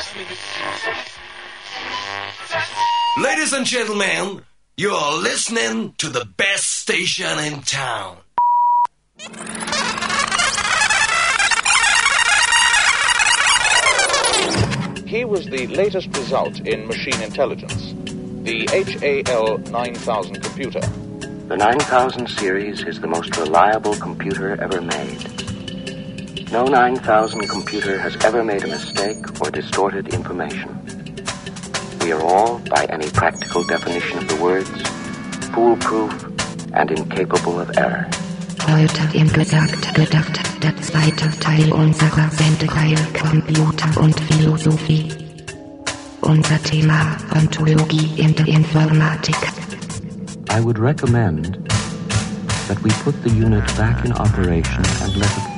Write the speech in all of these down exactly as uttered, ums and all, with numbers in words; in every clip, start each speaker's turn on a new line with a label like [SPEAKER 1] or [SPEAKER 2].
[SPEAKER 1] Ladies and gentlemen, you're listening to the best station in town.
[SPEAKER 2] Here was the latest result in machine intelligence, the H A L nine thousand computer.
[SPEAKER 3] The nine thousand series is the most reliable computer ever made. No nine thousand computer has ever made a mistake or distorted information. We are all, by any practical definition of the words, foolproof and incapable of error.
[SPEAKER 4] Heute im Gesagt gedacht, der zweite Teil unserer Sendereihe Computer und Philosophie. Unser Thema Ontologie in der Informatik.
[SPEAKER 3] I would recommend that we put the unit back in operation and let it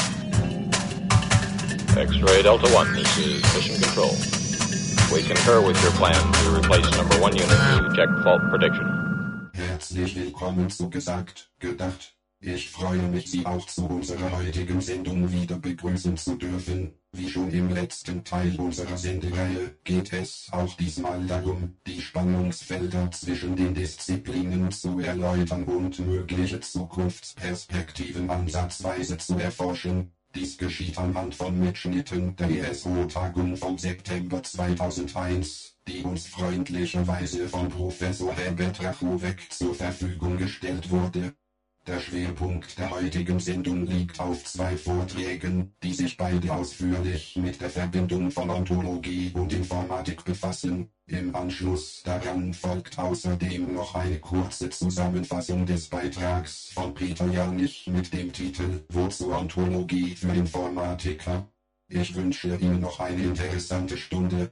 [SPEAKER 3] fail.
[SPEAKER 2] X-ray Delta One, this is Mission Control. We concur with your plan to replace number one unit to check fault prediction.
[SPEAKER 5] Herzlich willkommen zu Gesagt, Gedacht. Ich freue mich, Sie auch zu unserer heutigen Sendung wieder begrüßen zu dürfen. Wie schon im letzten Teil unserer Sendereihe geht es auch diesmal darum, die Spannungsfelder zwischen den Disziplinen zu erläutern und mögliche Zukunftsperspektiven ansatzweise zu erforschen. Dies geschieht anhand von Mitschnitten der E S O-Tagung vom September zweitausendeins, die uns freundlicherweise von Professor Herbert Rachowek zur Verfügung gestellt wurde. Der Schwerpunkt der heutigen Sendung liegt auf zwei Vorträgen, die sich beide ausführlich mit der Verbindung von Ontologie und Informatik befassen. Im Anschluss daran folgt außerdem noch eine kurze Zusammenfassung des Beitrags von Peter Janich mit dem Titel Wozu Ontologie für Informatiker? Ich wünsche Ihnen noch eine interessante Stunde.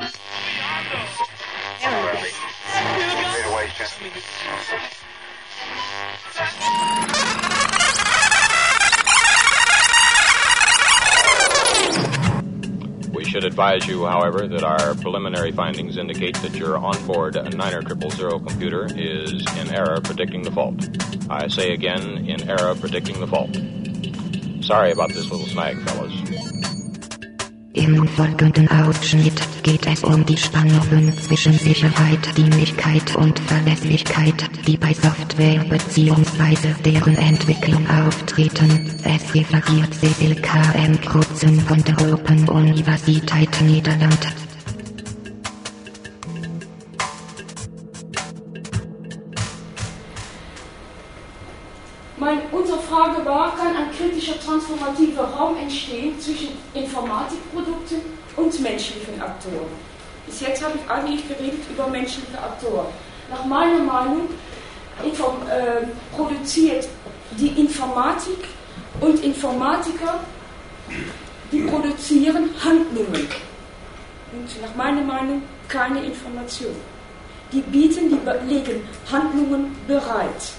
[SPEAKER 2] We should advise you, however, that our preliminary findings indicate that your onboard niner triple zero computer is in error predicting the fault. I say again, in error predicting the fault. Sorry about this little snag, fellas.
[SPEAKER 4] Im folgenden Ausschnitt geht es um die Spannungen zwischen Sicherheit, Dienlichkeit und Verlässlichkeit, die bei Software bzw. deren Entwicklung auftreten. Es referiert Cecil K. M. Krutzen von der Open Universiteit Nederland.
[SPEAKER 6] Mein, unsere Frage war, kann ein kritischer transformativer Raum entstehen zwischen Informatikprodukten und menschlichen Aktoren? Bis jetzt habe ich eigentlich geredet über menschliche Aktoren. Nach meiner Meinung inform, äh, produziert die Informatik und Informatiker, die produzieren Handlungen. Und nach meiner Meinung keine Information. Die bieten, die legen Handlungen bereit.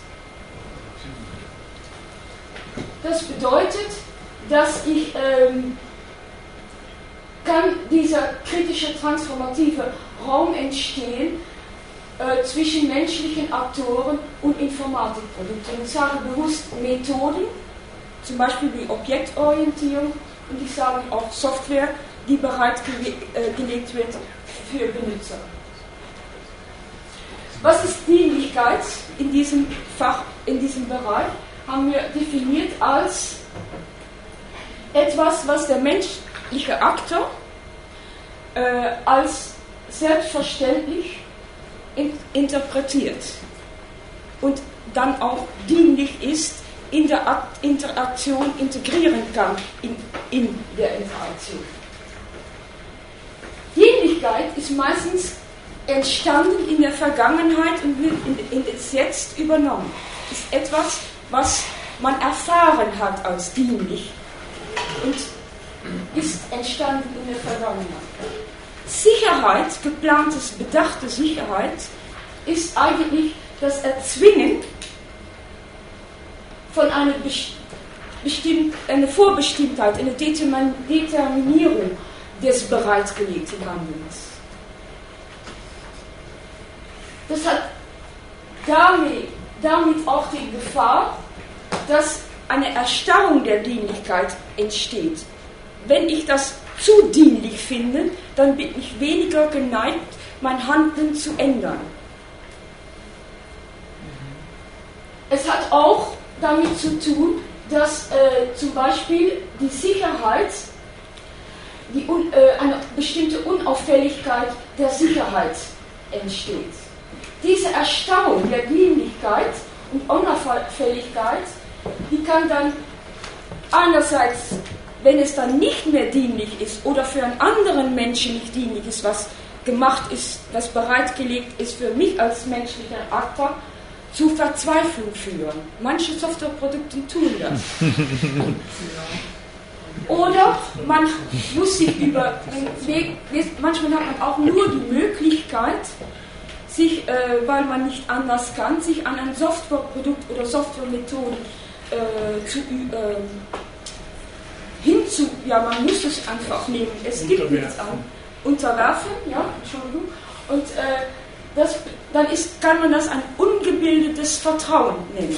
[SPEAKER 6] Das bedeutet, dass ich, ähm, kann dieser kritische transformative Raum entstehen äh, zwischen menschlichen Aktoren und Informatikprodukten. Und ich sage bewusst Methoden, zum Beispiel die Objektorientierung, und ich sage auch Software, die bereitgelegt äh, wird für Benutzer. Was ist Dienlichkeit in diesem Fach, in diesem Bereich? Haben wir definiert als etwas, was der menschliche Aktor äh, als selbstverständlich in, interpretiert und dann auch dienlich ist, in der Akt, Interaktion integrieren kann in, in der Interaktion. Dienlichkeit ist meistens entstanden in der Vergangenheit und wird in, in das Jetzt übernommen. Ist etwas, was man erfahren hat als dienlich und ist entstanden in der Vergangenheit. Sicherheit, geplantes, bedachte Sicherheit, ist eigentlich das Erzwingen von einer, bestimm- einer Vorbestimmtheit, einer Determinierung des bereitgelegten Handelns. Das hat damit, damit auch die Gefahr, dass eine Erstarrung der Dienlichkeit entsteht. Wenn ich das zu dienlich finden, dann bin ich weniger geneigt, mein Handeln zu ändern. Es hat auch damit zu tun, dass äh, zum Beispiel die Sicherheit, die un, äh, eine bestimmte Unauffälligkeit der Sicherheit entsteht. Diese Erstarrung der Dienlichkeit und Unauffälligkeit, die kann dann einerseits, wenn es dann nicht mehr dienlich ist oder für einen anderen Menschen nicht dienlich ist, was gemacht ist, was bereitgelegt ist für mich als menschlicher Aktor, zu Verzweiflung führen. Manche Softwareprodukte tun das. Oder man muss sich über den Weg, manchmal hat man auch nur die Möglichkeit, sich, äh, weil man nicht anders kann, sich an ein Softwareprodukt oder Softwaremethode äh, zu äh, hinzu, ja, man muss es einfach nehmen. Es gibt nichts an. Unterwerfen, ja, Entschuldigung. Und äh, das, dann ist, kann man das ein ungebildetes Vertrauen nennen.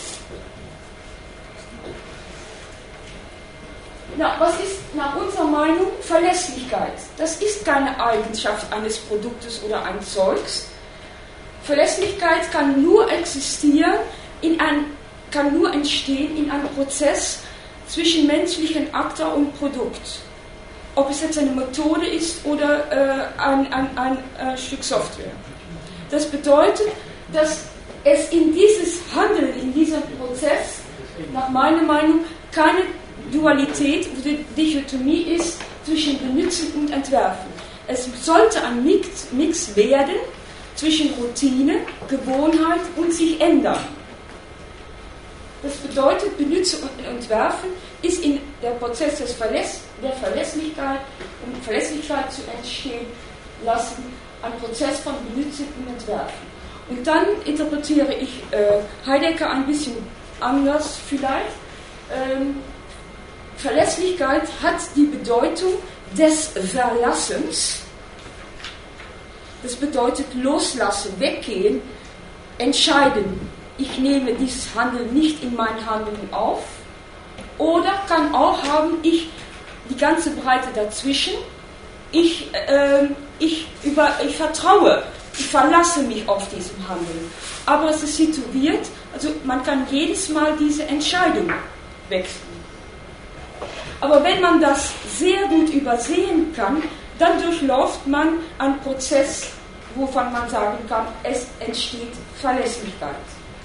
[SPEAKER 6] Na, was ist nach unserer Meinung Verlässlichkeit? Das ist keine Eigenschaft eines Produktes oder eines Zeugs. Verlässlichkeit kann nur existieren, in ein, kann nur entstehen in einem Prozess zwischen menschlichem Aktor und Produkt. Ob es jetzt eine Methode ist oder äh, ein, ein, ein äh, Stück Software. Das bedeutet, dass es in dieses Handeln, in diesem Prozess, nach meiner Meinung, keine Dualität oder Dichotomie ist zwischen Benutzen und Entwerfen. Es sollte ein Mix, Mix werden zwischen Routine, Gewohnheit und sich ändern. Das bedeutet, Benutzen und Entwerfen ist in der Prozess des Verläss, der Verlässlichkeit und Verlässlichkeit zu entstehen lassen, ein Prozess von Benutzen und Entwerfen. Und dann interpretiere ich äh, Heidegger ein bisschen anders vielleicht. Ähm, Verlässlichkeit hat die Bedeutung des Verlassens. Das bedeutet loslassen, weggehen, entscheiden. Ich nehme dieses Handeln nicht in mein Handeln auf. Oder kann auch haben, ich die ganze Breite dazwischen. Ich, äh, ich, über, ich vertraue, ich verlasse mich auf diesem Handeln. Aber es ist situiert, also man kann jedes Mal diese Entscheidung wechseln. Aber wenn man das sehr gut übersehen kann, dann durchläuft man einen Prozess, wovon man sagen kann, es entsteht Verlässlichkeit.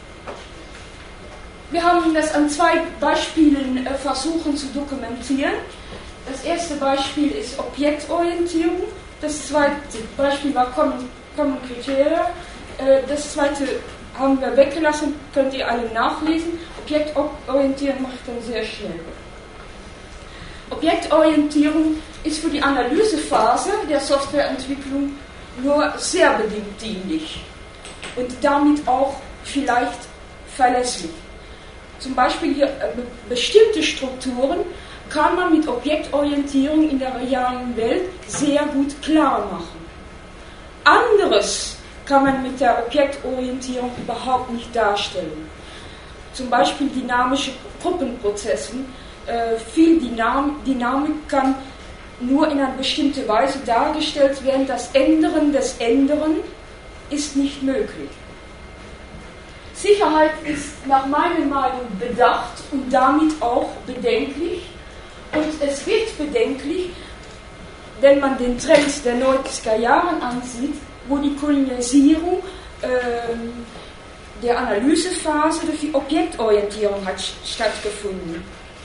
[SPEAKER 6] Wir haben das an zwei Beispielen äh, versuchen zu dokumentieren. Das erste Beispiel ist Objektorientierung. Das zweite Beispiel war Common, Common Criteria. Äh, das zweite haben wir weggelassen, könnt ihr alle nachlesen. Objektorientierung mache ich dann sehr schnell. Objektorientierung ist für die Analysephase der Softwareentwicklung nur sehr bedingt dienlich und damit auch vielleicht verlässlich. Zum Beispiel hier äh, bestimmte Strukturen kann man mit Objektorientierung in der realen Welt sehr gut klar machen. Anderes kann man mit der Objektorientierung überhaupt nicht darstellen. Zum Beispiel dynamische Gruppenprozesse. Äh, viel Dynam- Dynamik kann nur in einer bestimmten Weise dargestellt werden. Das Ändern des Ändern ist nicht möglich. Sicherheit ist nach meiner Meinung bedacht und damit auch bedenklich. Und es wird bedenklich, wenn man den Trend der neunziger Jahre ansieht, wo die Kolonialisierung äh, der Analysephase durch die Objektorientierung hat stattgefunden.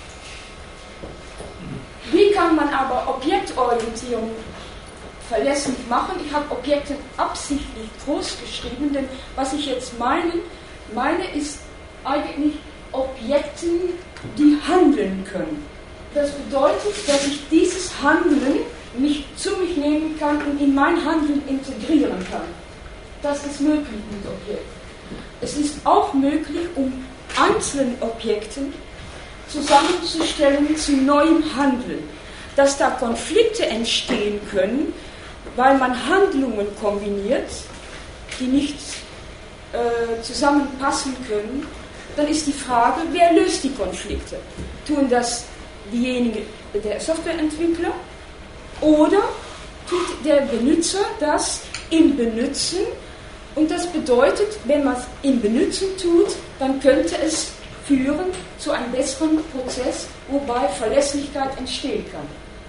[SPEAKER 6] Wie kann man aber Objektorientierung verlässlich machen? Ich habe Objekte absichtlich groß geschrieben, denn was ich jetzt meine, meine ist eigentlich Objekten, die handeln können. Das bedeutet, dass ich dieses Handeln mich zu mich nehmen kann und in mein Handeln integrieren kann. Das ist möglich mit Objekten. Es ist auch möglich, um einzelne Objekte zusammenzustellen zu neuem Handeln. Dass da Konflikte entstehen können, weil man Handlungen kombiniert, die nicht äh, zusammenpassen können, dann ist die Frage, wer löst die Konflikte? Tun das diejenigen, der Softwareentwickler Oder tut der Benutzer das im Benutzen? Und das bedeutet, wenn man es im Benutzen tut, dann könnte es führen zu einem besseren Prozess, wobei Verlässlichkeit entstehen kann.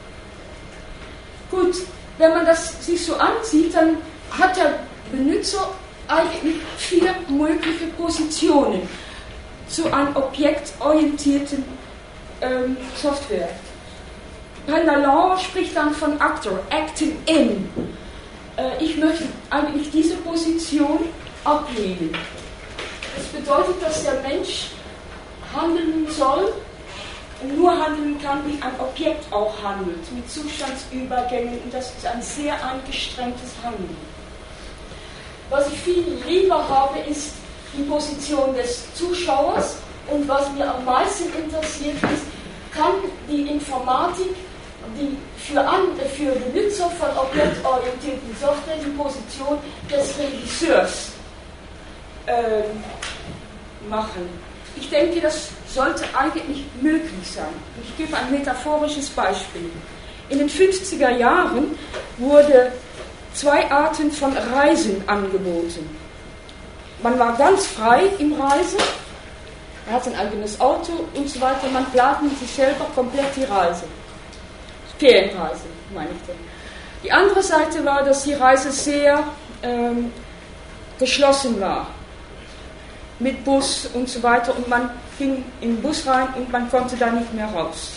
[SPEAKER 6] Gut, wenn man das sich so ansieht, dann hat der Benutzer eigentlich vier mögliche Positionen zu einer objektorientierten ähm, Software. Brenda Law spricht dann von Actor, acting in. Äh, ich möchte eigentlich diese Position ablehnen. Das bedeutet, dass der Mensch handeln soll und nur handeln kann, wie ein Objekt auch handelt, mit Zustandsübergängen, und das ist ein sehr angestrengtes Handeln. Was ich viel lieber habe, ist die Position des Zuschauers, und was mir am meisten interessiert ist, kann die Informatik die für, an, für Benutzer von objektorientierten Software die Position des Regisseurs äh, machen. Ich denke, das sollte eigentlich möglich sein. Ich gebe ein metaphorisches Beispiel. In den fünfziger Jahren wurde zwei Arten von Reisen angeboten. Man war ganz frei im Reisen, man hat ein eigenes Auto und so weiter, man plante sich selber komplett die Reise. Ferienreise, meine ich denn. Die andere Seite war, dass die Reise sehr ähm, geschlossen war. Mit Bus und so weiter, und man ging in den Bus rein und man konnte da nicht mehr raus.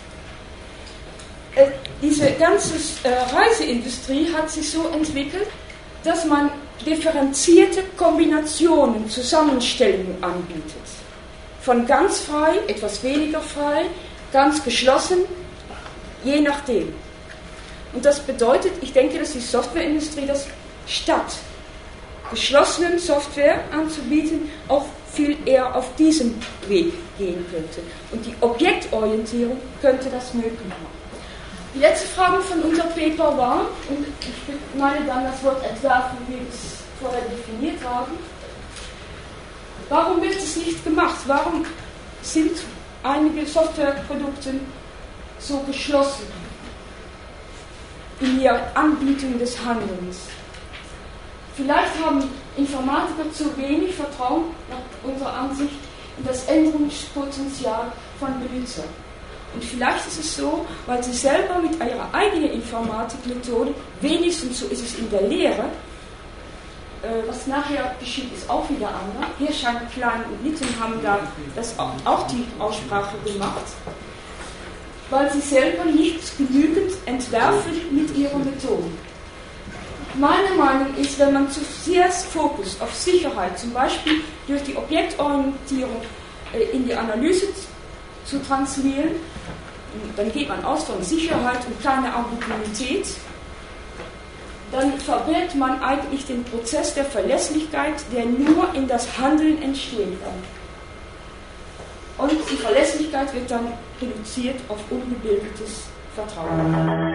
[SPEAKER 6] Äh, diese ganze äh, Reiseindustrie hat sich so entwickelt, dass man differenzierte Kombinationen, Zusammenstellungen anbietet. Von ganz frei, etwas weniger frei, ganz geschlossen, je nachdem. Und das bedeutet, ich denke, dass die Softwareindustrie das statt geschlossenen Software anzubieten, auch viel eher auf diesem Weg gehen könnte. Und die Objektorientierung könnte das möglich machen. Die letzte Frage von unserem Paper war, und ich meine dann das Wort entwerfen, wie wir es vorher definiert haben, warum wird es nicht gemacht? Warum sind einige Softwareprodukte so geschlossen in ihrer Anbietung des Handelns? Vielleicht haben Informatiker zu wenig Vertrauen, nach unserer Ansicht, in das Änderungspotenzial von Benutzern. Und vielleicht ist es so, weil sie selber mit ihrer eigenen Informatikmethode, wenigstens so ist es in der Lehre, äh, was nachher geschieht, ist auch wieder anders. Hier scheint Klein und Litten haben da das auch, auch die Aussprache gemacht, weil sie selber nicht genügend entwerfen mit ihrer Methode. Meine Meinung ist, wenn man zu sehr Fokus auf Sicherheit, zum Beispiel durch die Objektorientierung äh, in die Analyse zu translieren, dann geht man aus von Sicherheit und keine Ambiguität, dann verwirrt man eigentlich den Prozess der Verlässlichkeit, der nur in das Handeln entstehen kann. Und die Verlässlichkeit wird dann reduziert auf ungebildetes Vertrauen.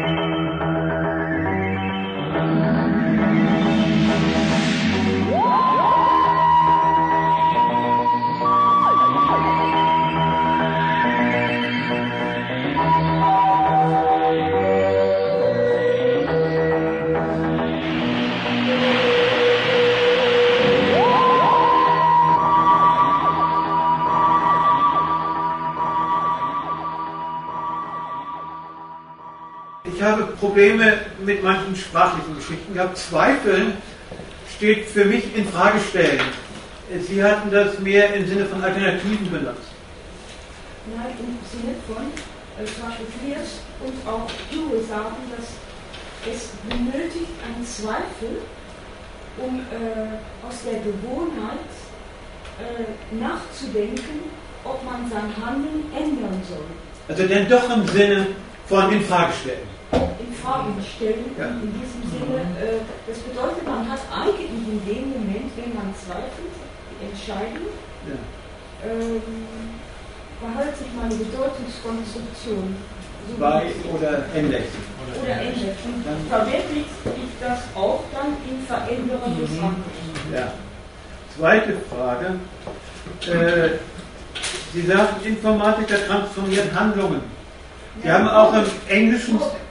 [SPEAKER 7] Ich habe Probleme mit manchen sprachlichen Geschichten gehabt. Zweifeln steht für mich in Frage stellen. Sie hatten das mehr im Sinne von Alternativen benutzt.
[SPEAKER 6] Nein, im Sinne von, äh, zum Beispiel Fliers und auch Dewey sagen, dass es benötigt einen Zweifel, um äh, aus der Gewohnheit äh, nachzudenken, ob man sein Handeln ändern soll.
[SPEAKER 7] Also denn doch im Sinne von in Frage stellen.
[SPEAKER 6] In Frage stellen, ja. In diesem Sinne, äh, das bedeutet, man hat eigentlich in dem Moment, wenn man zweifelt, die Entscheidung, ja. ähm, verhält sich meine Bedeutungskonstruktion. So
[SPEAKER 7] Bei oder ändert.
[SPEAKER 6] Oder ändert. Und verwirklicht ich das auch dann im Verändern des Handelns.
[SPEAKER 7] Ja. Zweite Frage. Äh, Sie sagten, Informatiker transformieren Handlungen. Sie ja, haben auch im Englischen...
[SPEAKER 6] Produzieren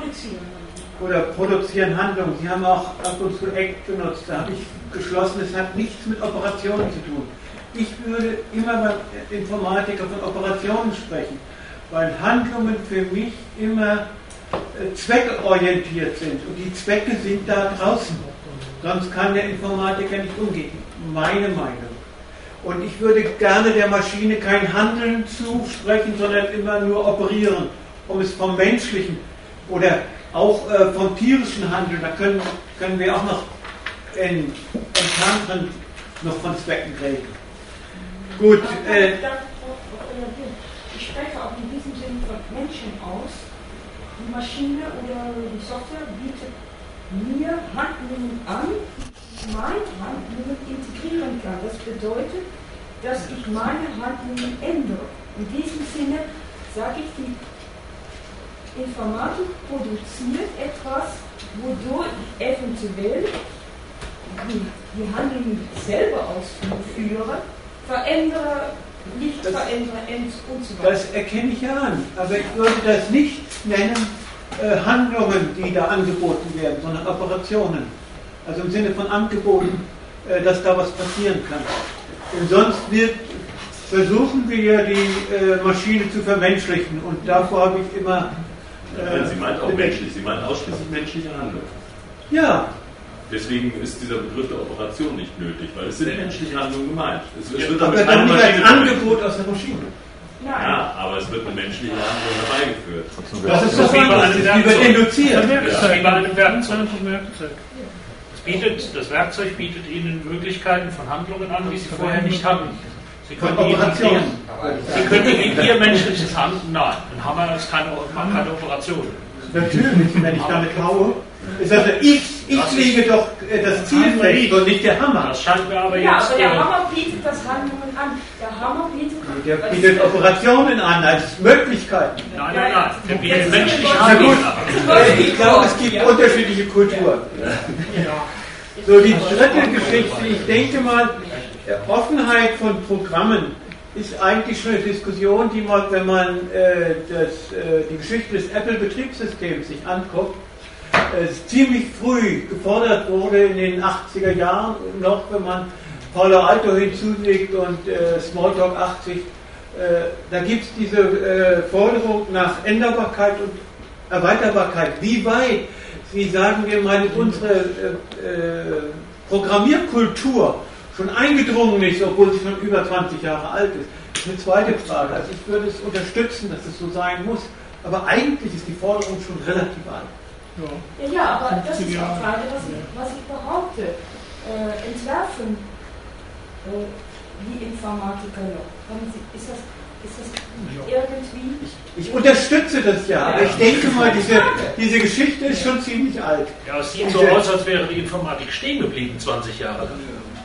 [SPEAKER 6] produzieren.
[SPEAKER 7] Oder produzieren Handlungen. Sie haben auch ab und zu Act benutzt. Da habe ich geschlossen, es hat nichts mit Operationen zu tun. Ich würde immer beim Informatiker von Operationen sprechen, weil Handlungen für mich immer äh, zweckorientiert sind. Und die Zwecke sind da draußen. Sonst kann der Informatiker nicht umgehen. Meine Meinung. Und ich würde gerne der Maschine kein Handeln zusprechen, sondern immer nur operieren, um es vom menschlichen oder auch äh, vom tierischen Handeln, da können, können wir auch noch in entfernteren noch von Zwecken reden. Gut. Äh,
[SPEAKER 6] ich spreche auch in diesem Sinne von Menschen aus. Die Maschine oder die Software bietet mir Handlungen an, die meine Handlungen integrieren kann. Das bedeutet, dass ich meine Handlungen ändere. In diesem Sinne sage ich, die Informatik produziert etwas, wodurch ich eventuell die, die Handlungen selber ausführe, verändere, nicht
[SPEAKER 7] das,
[SPEAKER 6] verändere und so weiter.
[SPEAKER 7] Das erkenne ich ja an, aber ich würde das nicht nennen äh, Handlungen, die da angeboten werden, sondern Operationen. Also im Sinne von Angeboten, äh, dass da was passieren kann. Und sonst wird, versuchen wir ja die äh, Maschine zu vermenschlichen und davor habe ich immer
[SPEAKER 8] Nein, sie meint auch menschlich, sie meint ausschließlich menschliche Handlung.
[SPEAKER 7] Ja.
[SPEAKER 8] Deswegen ist dieser Begriff der Operation nicht nötig, weil es sind menschliche Handlungen gemeint. Es, es
[SPEAKER 7] ja,
[SPEAKER 8] wird
[SPEAKER 7] aber dann nicht ein Angebot aus der Maschine.
[SPEAKER 6] Nein.
[SPEAKER 8] Ja, aber es wird eine menschliche Handlung herbeigeführt.
[SPEAKER 7] Das ist so wie bei einem Werkzeug. Induziert.
[SPEAKER 9] Wie bei einem Werkzeug. Es bietet, das Werkzeug bietet Ihnen Möglichkeiten von Handlungen an, die Sie vorher nicht hatten. Sie können,
[SPEAKER 7] Operationen.
[SPEAKER 9] Sie können in Ihr menschliches Handeln, nein, ein Hammer ist keine, keine Operation.
[SPEAKER 7] Natürlich, wenn ich damit haue. Ist das, ich ich lege doch das Ziel fest und nicht der Hammer.
[SPEAKER 9] Das scheint mir aber
[SPEAKER 6] ja,
[SPEAKER 9] jetzt...
[SPEAKER 6] aber der Hammer bietet das Handlungen an. Der Hammer bietet...
[SPEAKER 7] Der bietet Operationen an als Möglichkeiten.
[SPEAKER 9] Nein, nein, nein. Der bietet menschliche
[SPEAKER 7] Na
[SPEAKER 9] Handlungen
[SPEAKER 7] gut,
[SPEAKER 9] an.
[SPEAKER 7] ich glaube, es gibt unterschiedliche Kulturen. So, die dritte Geschichte, ich denke mal, Offenheit von Programmen ist eigentlich schon eine Diskussion, die man, wenn man äh, das, äh, die Geschichte des Apple-Betriebssystems sich anguckt, äh, ziemlich früh gefordert wurde in den achtziger Jahren noch, wenn man Palo Alto hinzulegt und äh, Smalltalk achtzig, äh, da gibt es diese äh, Forderung nach Änderbarkeit und Erweiterbarkeit. Wie weit, wie sagen wir mal, unsere äh, äh, Programmierkultur schon eingedrungen ist, obwohl sie schon über zwanzig Jahre alt ist. Das ist eine zweite Frage. Also ich würde es unterstützen, dass es so sein muss. Aber eigentlich ist die Forderung schon relativ alt.
[SPEAKER 6] Ja, ja, aber das ist auch gerade, was ich, was ich behaupte. Äh, entwerfen äh, die Informatiker noch. Ist das, ist das irgendwie...
[SPEAKER 7] Ich, ich unterstütze das ja, aber ich denke mal, diese, diese Geschichte ist schon ziemlich alt.
[SPEAKER 9] Ja, es sieht so aus, als wäre die Informatik stehen geblieben, zwanzig Jahre lang.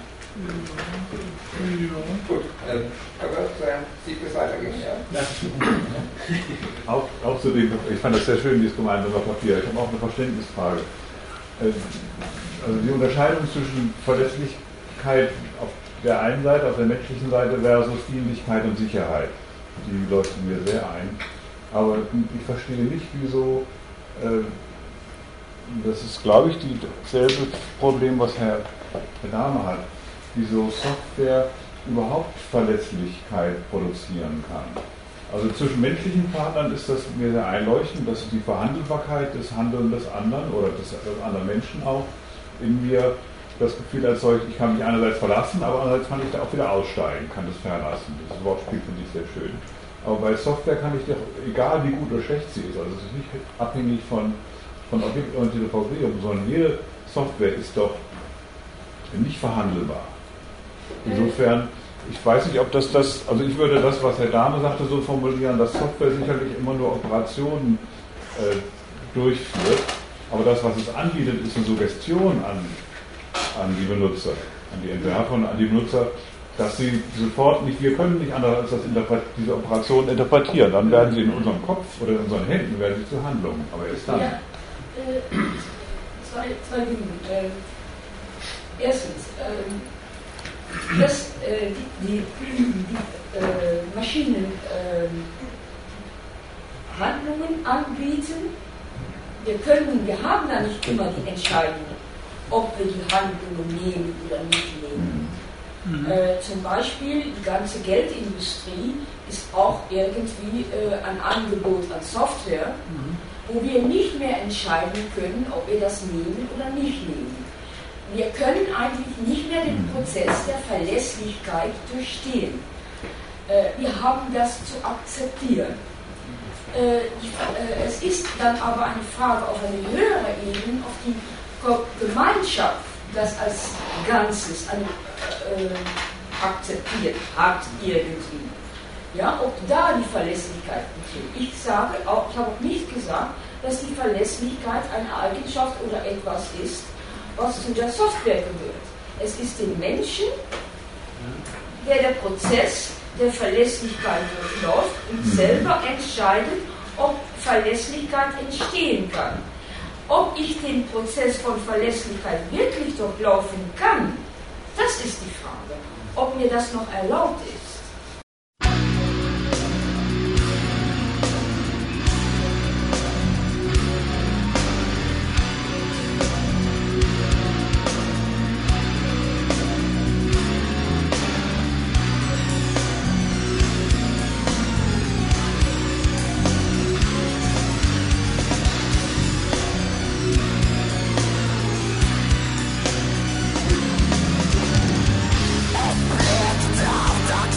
[SPEAKER 10] Gut, äh, aber sieht es weitergehen, ja?
[SPEAKER 11] auch, auch zu dem, ich fand das sehr schön, dieses gemeinsame Papier. Ich habe auch eine Verständnisfrage. Also die Unterscheidung zwischen Verlässlichkeit auf der einen Seite, auf der menschlichen Seite versus Dienlichkeit und Sicherheit, die leuchten mir sehr ein. Aber ich verstehe nicht, wieso, äh, das ist, glaube ich, dasselbe Problem, was Herr, Herr Dahme hat, wieso Software überhaupt Verlässlichkeit produzieren kann. Also zwischen menschlichen Partnern ist das mir sehr einleuchtend, dass die Verhandelbarkeit des Handelns des anderen oder des, des anderen Menschen auch in mir das Gefühl erzeugt, ich kann mich einerseits verlassen, aber andererseits kann ich da auch wieder aussteigen, kann das verlassen. Das Wortspiel finde ich sehr schön. Aber bei Software kann ich doch, egal wie gut oder schlecht sie ist, also es ist nicht abhängig von, von objektorientierter Programmierung, sondern jede Software ist doch nicht verhandelbar. Insofern, ich weiß nicht, ob das das, also ich würde das, was Herr Dahme sagte, so formulieren, dass Software sicherlich immer nur Operationen äh, durchführt, aber das, was es anbietet, ist eine Suggestion an, an die Benutzer, an die Entwerfer und an die Benutzer, dass sie sofort nicht, wir können nicht anders als das diese Operationen interpretieren, dann werden sie in unserem Kopf oder in unseren Händen werden sie zu Handlungen, aber erst dann.
[SPEAKER 6] Ja, äh, zwei, zwei Dinge. Äh, erstens, äh, dass äh, die, die, die äh, Maschinen äh, Handlungen anbieten, wir können, wir haben da nicht immer die Entscheidung, ob wir die Handlungen nehmen oder nicht nehmen. Mhm. Äh, zum Beispiel die ganze Geldindustrie ist auch irgendwie äh, ein Angebot an Software, mhm. wo wir nicht mehr entscheiden können, ob wir das nehmen oder nicht nehmen. Wir können eigentlich nicht mehr den Prozess der Verlässlichkeit durchstehen. Äh, wir haben das zu akzeptieren. Äh, die, äh, es ist dann aber eine Frage auf eine höhere Ebene, auf die Gemeinschaft das als Ganzes an, äh, akzeptiert hat irgendwie. Ja, ob da die Verlässlichkeit besteht. Ich sage auch, ich habe auch nicht gesagt, dass die Verlässlichkeit eine Eigenschaft oder etwas ist, was zu der Software gehört. Es ist den Menschen, der der Prozess der Verlässlichkeit durchläuft und selber entscheidet, ob Verlässlichkeit entstehen kann. Ob ich den Prozess von Verlässlichkeit wirklich durchlaufen kann, das ist die Frage. Ob mir das noch erlaubt ist.
[SPEAKER 12] Doctor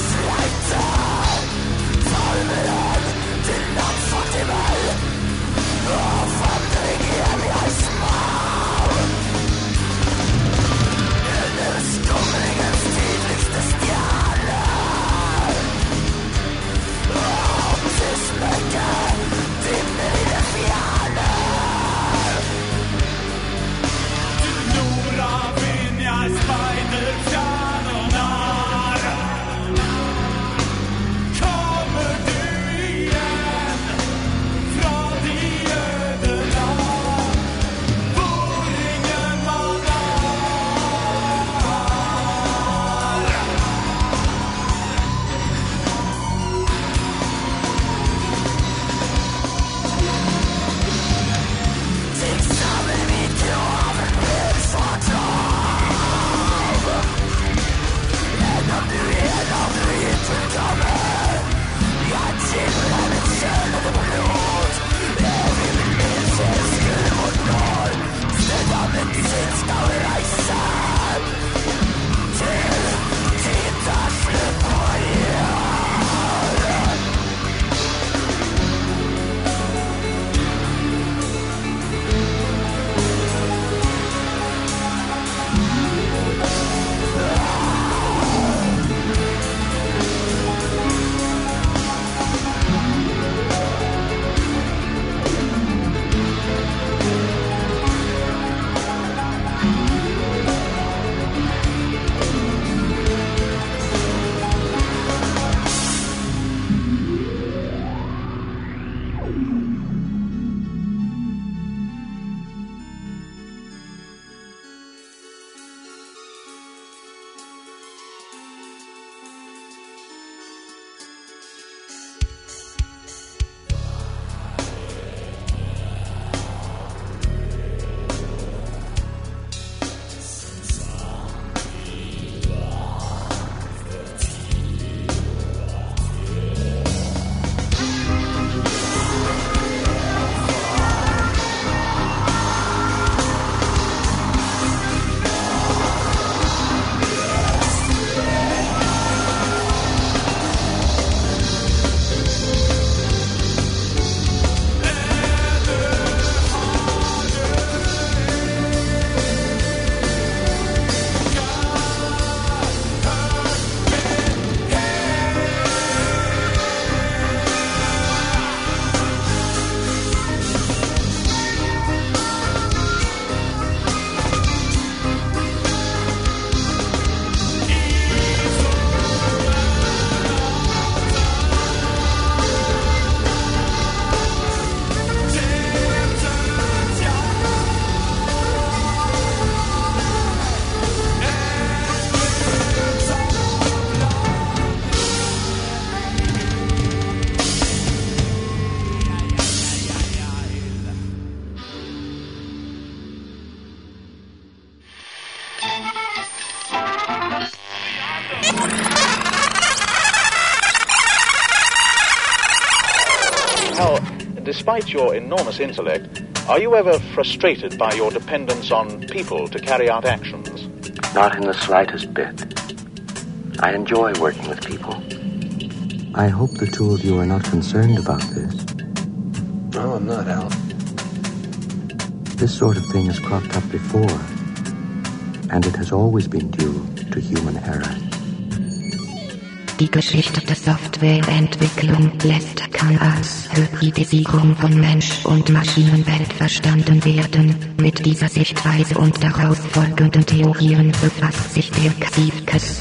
[SPEAKER 12] Hal, despite your enormous intellect, are you ever frustrated by your dependence on people to carry out actions?
[SPEAKER 3] Not in the slightest bit. I enjoy working with people. I hope the two of you are not concerned about this.
[SPEAKER 1] No, I'm not, Al.
[SPEAKER 3] This sort of thing has cropped up before, and it has always been due to human error.
[SPEAKER 4] Die Geschichte der Softwareentwicklung lässt kann als Hybridisierung von Mensch und Maschinenwelt verstanden werden. Mit dieser Sichtweise und daraus folgenden Theorien befasst sich Dirk Siefkes.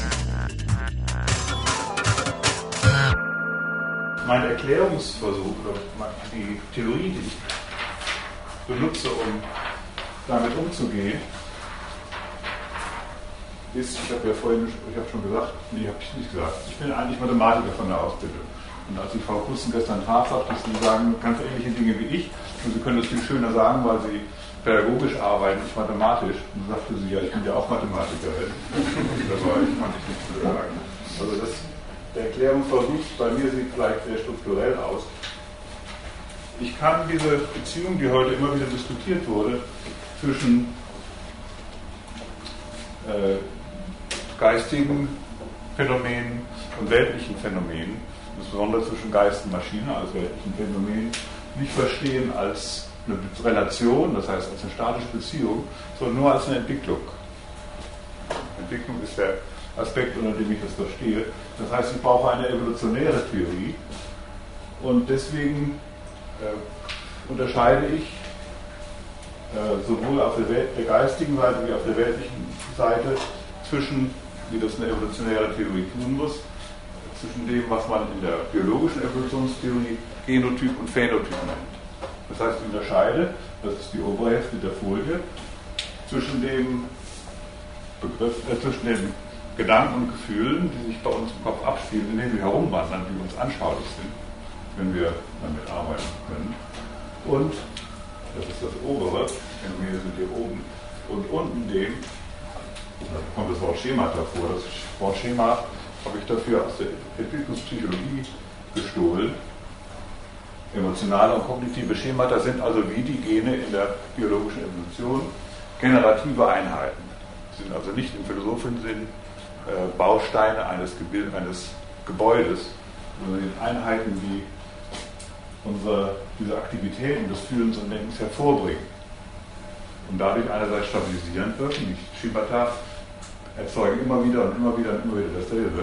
[SPEAKER 11] Mein Erklärungsversuch oder die Theorie, die ich benutze, um damit umzugehen, ist, ich habe ja vorhin, ich habe schon gesagt, nee, habe ich nicht gesagt, ich bin eigentlich Mathematiker von der Ausbildung. Und als die Frau Kusten gestern traf, sagte sie, Sie sagen ganz ähnliche Dinge wie ich, und Sie können das viel schöner sagen, weil Sie pädagogisch arbeiten, nicht mathematisch. Und dann sagte sie, ja, ich bin ja auch Mathematikerin. Das war ich, fand ich nicht zu sagen. Also das, der Erklärungsversuch bei mir sieht vielleicht sehr strukturell aus. Ich kann diese Beziehung, die heute immer wieder diskutiert wurde, zwischen äh, geistigen Phänomenen und weltlichen Phänomenen, insbesondere zwischen Geist und Maschine als weltlichen Phänomen, nicht verstehen als eine Relation, das heißt als eine statische Beziehung, sondern nur als eine Entwicklung. Entwicklung ist der Aspekt, unter dem ich das verstehe. Das heißt, ich brauche eine evolutionäre Theorie und deswegen äh, unterscheide ich äh, sowohl auf der, Welt, der geistigen Seite wie auf der weltlichen Seite zwischen, wie das eine evolutionäre Theorie tun muss, zwischen dem, was man in der biologischen Evolutionstheorie Genotyp und Phänotyp nennt. Das heißt, ich unterscheide, das ist die obere Hälfte der Folie, zwischen dem Begriff, äh, zwischen den Gedanken und Gefühlen, die sich bei uns im Kopf abspielen, indem wir herumwandern, die uns anschaulich sind, wenn wir damit arbeiten können. Und, das ist das obere, Phänomene sind hier oben, und unten dem, da kommt das Wort Schemata vor, das Wort Schema habe ich dafür aus der Entwicklungspsychologie gestohlen. Emotionale und kognitive Schemata sind also wie die Gene in der biologischen Evolution generative Einheiten. Sie sind also nicht im philosophischen Sinn äh, Bausteine eines, Gebil- eines Gebäudes, sondern sind Einheiten, die unsere, diese Aktivitäten des Fühlens und Denkens hervorbringen und dadurch einerseits stabilisierend wirken. Die Schemata erzeugen immer wieder und immer wieder und immer wieder dasselbe.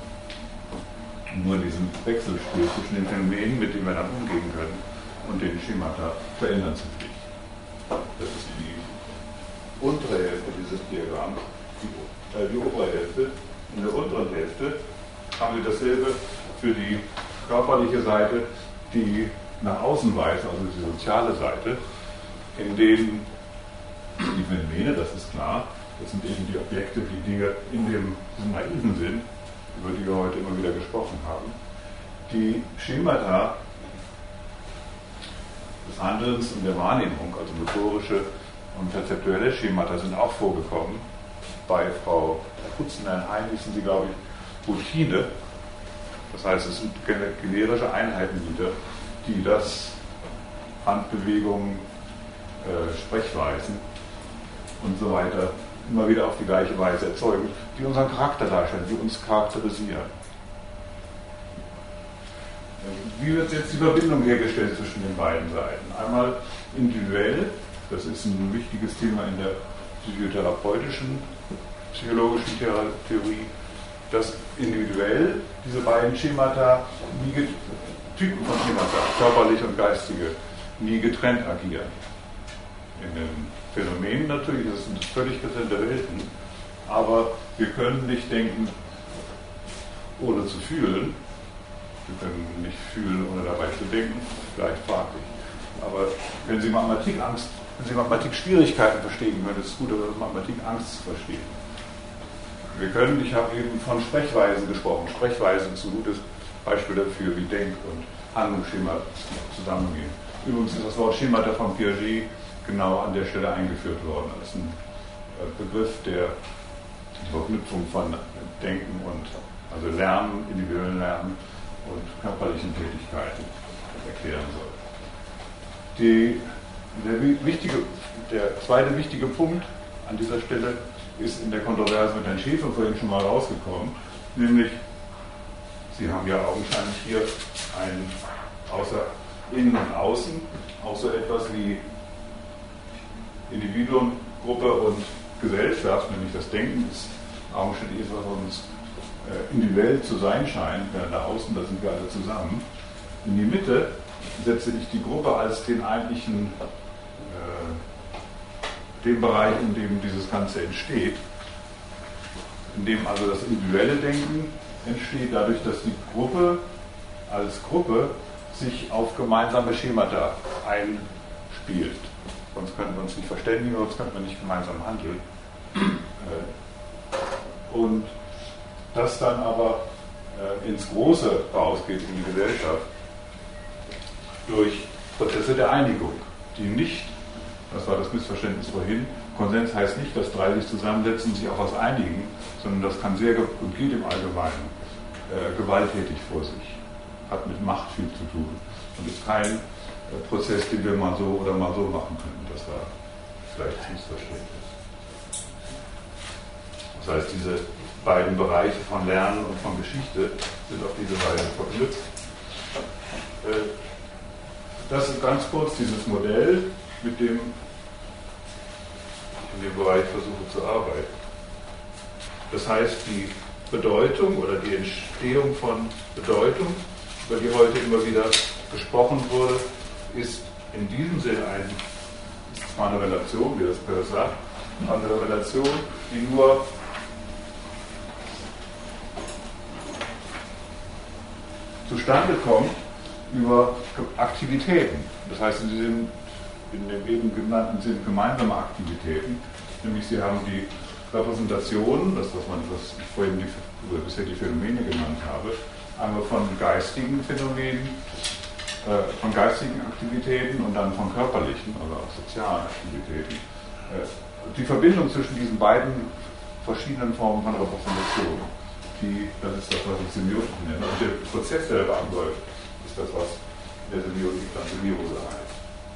[SPEAKER 11] Nur diesen Wechselspiel zwischen den Phänomenen, mit denen wir dann umgehen können, und den Schemata verändern sich nicht. Das ist die untere Hälfte dieses Diagramms, die, äh, die obere Hälfte. In der unteren Hälfte haben wir dasselbe für die körperliche Seite, die nach außen weist, also die soziale Seite, in denen die Phänomene, das ist klar, das sind eben die Objekte, die Dinge in dem naiven Sinn, über die wir heute immer wieder gesprochen haben. Die Schemata des Handelns und der Wahrnehmung, also motorische und perzeptuelle Schemata, sind auch vorgekommen. Bei Frau Putzenheim hießen sie, glaube ich, Routine. Das heißt, es sind generische Einheiten wieder, die das Handbewegungen, äh, Sprechweisen und so weiter immer wieder auf die gleiche Weise erzeugen, die unseren Charakter darstellen, die uns charakterisieren. Wie wird jetzt die Verbindung hergestellt zwischen den beiden Seiten? Einmal individuell, das ist ein wichtiges Thema in der psychotherapeutischen, psychologischen Theorie, dass individuell diese beiden Schemata, nie Typen von Schemata, körperliche und geistige, nie getrennt agieren. In den Phänomenen natürlich, das sind völlig getrennte Welten, aber wir können nicht denken, ohne zu fühlen. Wir können nicht fühlen, ohne dabei zu denken, vielleicht fraglich. Aber wenn Sie Mathematikangst, wenn Sie Mathematik-Schwierigkeiten verstehen können, ist es gut, aber Mathematikangst zu verstehen. Wir können, ich habe eben von Sprechweisen gesprochen, Sprechweisen ist ein gutes Beispiel dafür, wie Denk- und Handlungsschema zusammengehen. Übrigens ist das Wort Schemata von Piaget genau an der Stelle eingeführt worden, als ein Begriff, der die Verknüpfung von Denken und, also Lernen, individuellen Lernen und körperlichen Tätigkeiten erklären soll. Die, der, wichtige, der zweite wichtige Punkt an dieser Stelle ist in der Kontroverse mit Herrn Schäfer vorhin schon mal rausgekommen, nämlich, Sie haben ja augenscheinlich hier ein außer Innen und Außen auch so etwas wie Individuum, Gruppe und Gesellschaft, nämlich das Denken ist augenscheinlich etwas, was uns äh, individuell zu sein scheint, während da außen, da sind wir alle zusammen. In die Mitte setze ich die Gruppe als den eigentlichen, äh, den Bereich, in dem dieses Ganze entsteht, in dem also das individuelle Denken entsteht, dadurch, dass die Gruppe als Gruppe sich auf gemeinsame Schemata einspielt. Sonst könnten wir uns nicht verständigen, sonst könnten wir nicht gemeinsam handeln. Und das dann aber ins Große rausgeht, in die Gesellschaft, durch Prozesse der Einigung, die nicht, das war das Missverständnis vorhin, Konsens heißt nicht, dass drei sich zusammensetzen und sich auf was einigen, sondern das kann sehr und geht im Allgemeinen äh, gewalttätig vor sich, hat mit Macht viel zu tun und ist kein äh, Prozess, den wir mal so oder mal so machen können. Das war vielleicht das Missverständnis. Das heißt, diese beiden Bereiche von Lernen und von Geschichte sind auf diese Weise verknüpft. Äh, das ist ganz kurz dieses Modell, mit dem in dem Bereich versuche zu arbeiten. Das heißt, die Bedeutung oder die Entstehung von Bedeutung, über die heute immer wieder gesprochen wurde, ist in diesem Sinne ein, ist zwar eine Relation, wie das Peirce sagt, aber eine Relation, die nur zustande kommt über Aktivitäten. Das heißt, in diesem in dem eben genannten sind gemeinsame Aktivitäten, nämlich Sie haben die Repräsentation, das was man was ich vorhin die, oder bisher die Phänomene genannt habe, einmal von geistigen Phänomenen, äh, von geistigen Aktivitäten und dann von körperlichen, also auch sozialen Aktivitäten. Äh, die Verbindung zwischen diesen beiden verschiedenen Formen von Repräsentation, die, das ist das, was ich Semiotik nenne, und der Prozess, der da abläuft, ist das, was in der Semiotik dann Semiose heißt.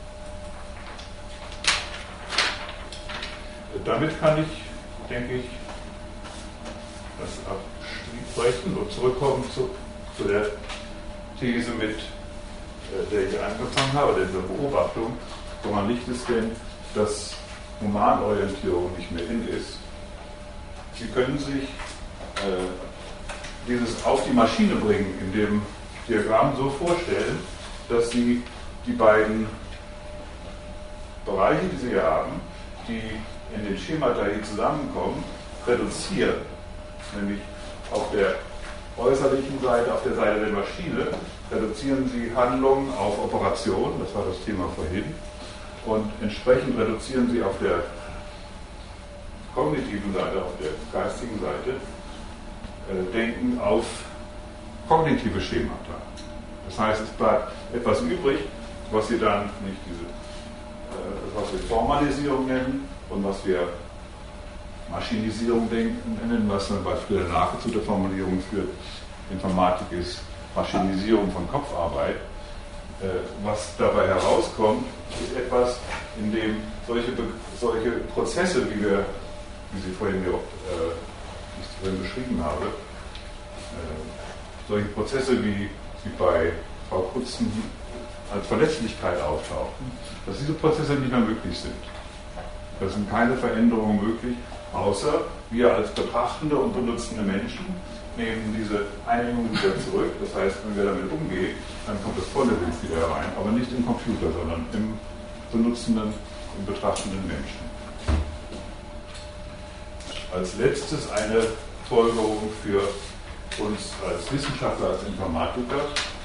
[SPEAKER 11] Damit kann ich, denke ich, das abbrechen und zurückkommen zu, zu der These, mit der ich angefangen habe, der Beobachtung, woran liegt es denn, dass Humanorientierung nicht mehr in ist. Sie können sich äh, dieses auf die Maschine bringen in dem Diagramm so vorstellen, dass Sie die beiden Bereiche, die Sie hier haben, die in den Schemata hier zusammenkommen, reduzieren. Nämlich auf der äußerlichen Seite, auf der Seite der Maschine, reduzieren Sie Handlungen auf Operationen, das war das Thema vorhin, und entsprechend reduzieren Sie auf der kognitiven Seite, auf der geistigen Seite, äh, Denken auf kognitive Schemata. Das heißt, es bleibt etwas übrig, was Sie dann nicht diese, äh, was wir Formalisierung nennen, und was wir Maschinisierung nennen, was dann bei Friedrich Lake zu der Formulierung führt, Informatik ist Maschinisierung von Kopfarbeit. Was dabei herauskommt, ist etwas, in dem solche, solche Prozesse, wie, wir, wie Sie vorhin, äh, vorhin beschrieben habe, äh, solche Prozesse, wie sie bei Frau Kutzen als Verletzlichkeit auftauchen, dass diese Prozesse nicht mehr möglich sind. Da sind keine Veränderungen möglich, außer wir als betrachtende und benutzende Menschen nehmen diese Einigung wieder zurück. Das heißt, wenn wir damit umgehen, dann kommt das volle Bild wieder herein, aber nicht im Computer, sondern im benutzenden und betrachtenden Menschen. Als letztes eine Folgerung für uns als Wissenschaftler, als Informatiker.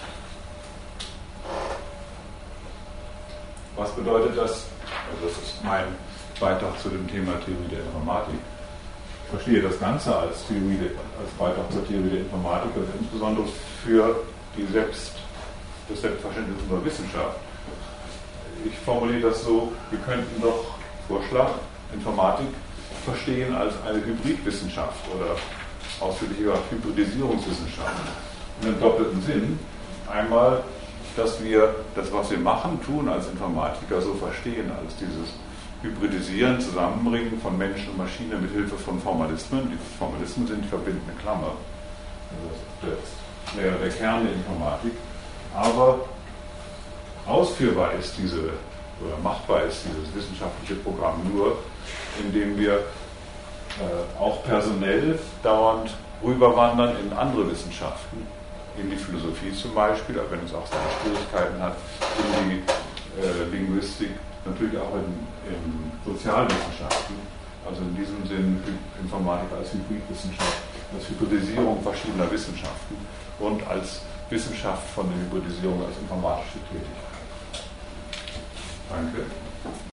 [SPEAKER 11] Was bedeutet das? Also das ist mein Beitrag zu dem Thema Theorie der Informatik. Ich verstehe das Ganze als, Theorie de, als Beitrag zur Theorie der Informatik, also insbesondere für die Selbst, das Selbstverständnis unserer Wissenschaft. Ich formuliere das so, wir könnten doch Vorschlag, Informatik verstehen als eine Hybridwissenschaft oder ausführlicher Hybridisierungswissenschaft. In einem doppelten Sinn. Einmal dass wir das, was wir machen, tun als Informatiker, so verstehen, als dieses Hybridisieren, Zusammenbringen von Mensch und Maschine mit Hilfe von Formalismen. Die Formalismen sind die verbindende Klammer. Also das wäre der Kern der Informatik. Aber ausführbar ist diese, oder machbar ist dieses wissenschaftliche Programm nur, indem wir äh, auch personell dauernd rüberwandern in andere Wissenschaften, in die Philosophie zum Beispiel, auch wenn es auch seine Schwierigkeiten hat, in die äh, Linguistik, natürlich auch in, in Sozialwissenschaften, also in diesem Sinn Informatik als Hybridwissenschaft, als Hybridisierung verschiedener Wissenschaften und als Wissenschaft von der Hybridisierung als informatische Tätigkeit. Danke.